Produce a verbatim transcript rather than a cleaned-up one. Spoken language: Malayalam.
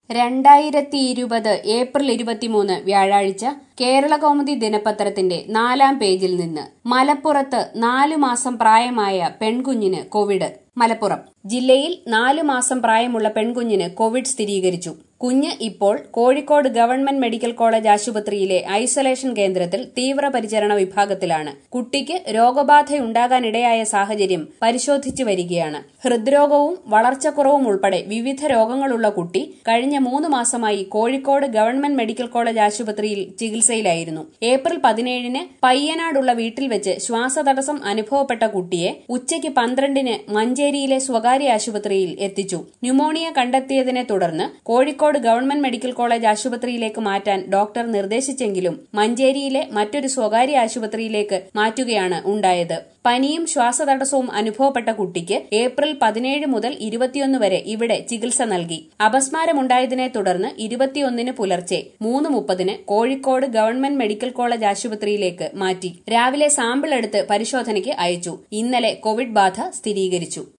രണ്ടായിരത്തി ഇരുപത് ഏപ്രിൽ ഇരുപത്തിമൂന്ന് വ്യാഴാഴ്ച കേരളകൗമുദി ദിനപത്രത്തിന്റെ നാലാം പേജിൽ നിന്ന് മലപ്പുറത്ത് നാലു മാസം പ്രായമായ പെൺകുഞ്ഞിന് കോവിഡ്. മലപ്പുറം ജില്ലയിൽ നാലു മാസം പ്രായമുള്ള പെൺകുഞ്ഞിന് കോവിഡ് സ്ഥിരീകരിച്ചു. കുഞ്ഞ് ഇപ്പോൾ കോഴിക്കോട് ഗവൺമെന്റ് മെഡിക്കൽ കോളേജ് ആശുപത്രിയിലെ ഐസൊലേഷൻ കേന്ദ്രത്തിൽ തീവ്രപരിചരണ വിഭാഗത്തിലാണ്. കുട്ടിക്ക് രോഗബാധയുണ്ടാകാനിടയായ സാഹചര്യം പരിശോധിച്ചു വരികയാണ്. ഹൃദ്രോഗവും വളർച്ചക്കുറവും ഉൾപ്പെടെ വിവിധ രോഗങ്ങളുള്ള കുട്ടി കഴിഞ്ഞ മൂന്ന് മാസമായി കോഴിക്കോട് ഗവൺമെന്റ് മെഡിക്കൽ കോളേജ് ആശുപത്രിയിൽ ചികിത്സയിലായിരുന്നു. ഏപ്രിൽ പതിനേഴിന് പയ്യനാടുള്ള വീട്ടിൽ വെച്ച് ശ്വാസതടസ്സം അനുഭവപ്പെട്ട കുട്ടിയെ ഉച്ചയ്ക്ക് പന്ത്രണ്ടിന് മഞ്ചേരിയിലെ സ്വകാര്യ ആശുപത്രിയിൽ എത്തിച്ചു. ന്യൂമോണിയ കണ്ടെത്തിയതിനെ തുടർന്ന് കോഴിക്കോട് ഗവൺമെന്റ് മെഡിക്കൽ കോളേജ് ആശുപത്രിയിലേക്ക് മാറ്റാൻ ഡോക്ടർ നിർദ്ദേശിച്ചെങ്കിലും മഞ്ചേരിയിലെ മറ്റൊരു സ്വകാര്യ ആശുപത്രിയിലേക്ക് മാറ്റുകയാണ് ഉണ്ടായത്. പനിയും ശ്വാസതടസ്സവും അനുഭവപ്പെട്ട കുട്ടിക്ക് ഏപ്രിൽ പതിനേഴ് മുതൽ ഇരുപത്തിയൊന്ന് വരെ ഇവിടെ ചികിത്സ നൽകി. അപസ്മാരമുണ്ടായതിനെ തുടർന്ന് ഇരുപത്തിയൊന്നിന് പുലർച്ചെ മൂന്ന് മുപ്പതിന് കോഴിക്കോട് ഗവൺമെന്റ് മെഡിക്കൽ കോളേജ് ആശുപത്രിയിലേക്ക് മാറ്റി. രാവിലെ സാമ്പിൾ എടുത്ത് പരിശോധനയ്ക്ക് അയച്ചു. ഇന്നലെ കോവിഡ് ബാധ സ്ഥിരീകരിച്ചു.